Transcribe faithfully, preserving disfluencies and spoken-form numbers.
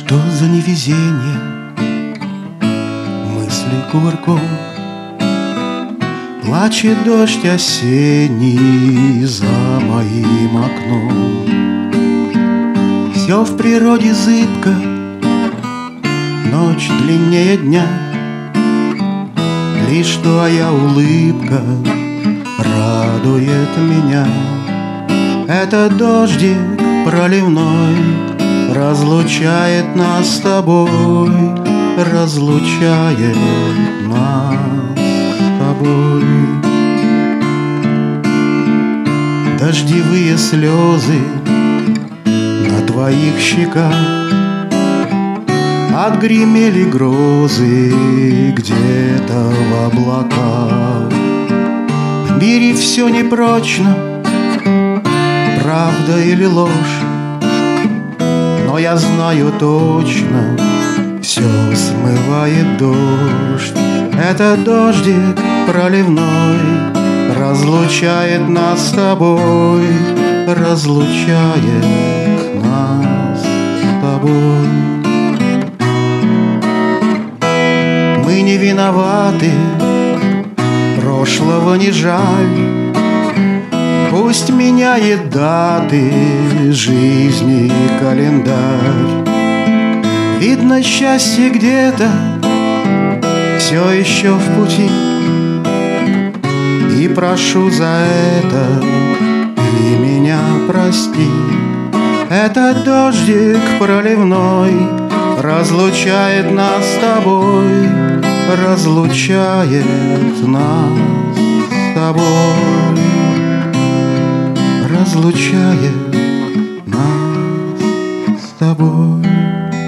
Что за невезение, мысли кувырком, плачет дождь осенний за моим окном. Все в природе зыбко, ночь длиннее дня, лишь твоя улыбка радует меня. Этот дождик проливной разлучает нас с тобой, разлучает нас с тобой. Дождевые слезы на твоих щеках, отгремели грозы где-то в облаках. В мире все непрочно, правда или ложь, но я знаю точно, все смывает дождь. Этот дождик проливной разлучает нас с тобой, разлучает нас с тобой. Мы не виноваты, прошлого не жаль, пусть меняет даты жизни календарь. Видно, счастье где-то все еще в пути, и прошу за это и меня прости. Этот дождик проливной разлучает нас с тобой, разлучает нас с тобой, разлучает нас с тобой.